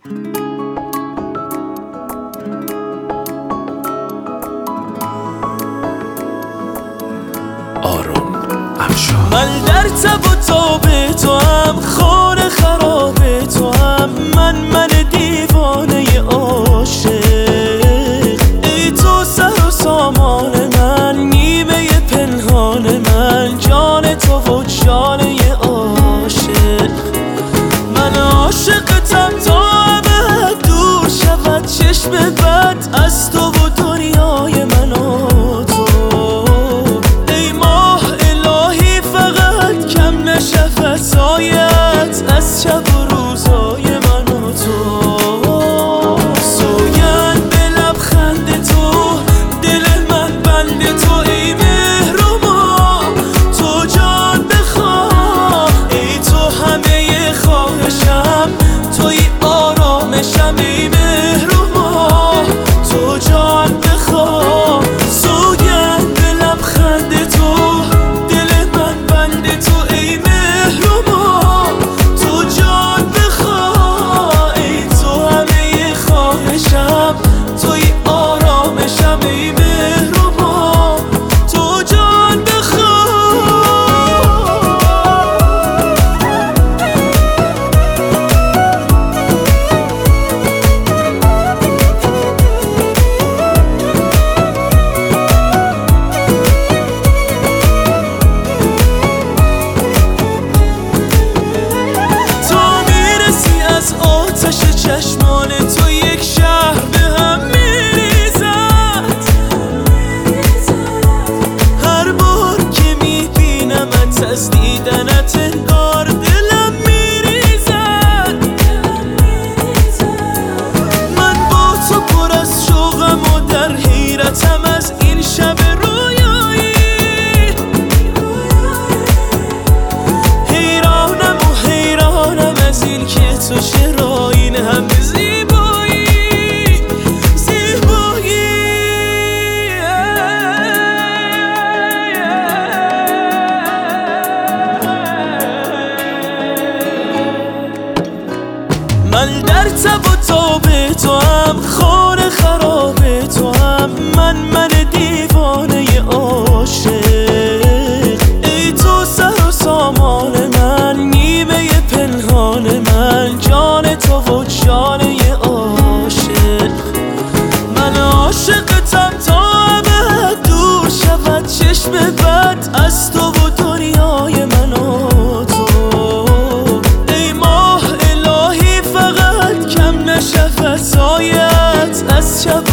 آرون افشار. من در تب و تاب تو هم، خانه خراب تو هم، من دیوانه عاشق. ای تو سر و سامان من، نیمه پنهان من، جان تو و جانه عاشق. من عاشقتم تا ابد دور شود چشم بد از تو و دنیای من و تو. ای ماه الهی فقط کم نشه فضایت از شب و روزای من و تو. سوگند به لبخند تو، دل من بند تو. ای مهر و ما تو جان بخواه، ای تو همه خواهشم، توی آرامشم. ای مهر و ما تو جان بخواه. سوگند به لبخند تو، دل من بند تو. ای مهر و ما تو جان بخواه، ای تو همه خواهشم، توی آرامشم. ای مهر و ما تو جان بخواه. آتش چشمان تو یک شهر به هم میریزد. هر بار که میبینمت از دیدنت انگار دلم میریزد. من با تو پر از شوقم و در حیرتم از این شب رویایی. حیرانم از این که تو چرا این همه زیبایی. من در تب و تاب تو هم، خانه خراب تو هم، من دیوانه عاشق. ای تو سر و سامان من، نیمه پنهان من، جان تو و جانه عاشق. من عاشقتم تا ابد دور شود چشم بد از تو و دنیای من و تو. ای ماه الهی فقط کم نشه فضایت از شب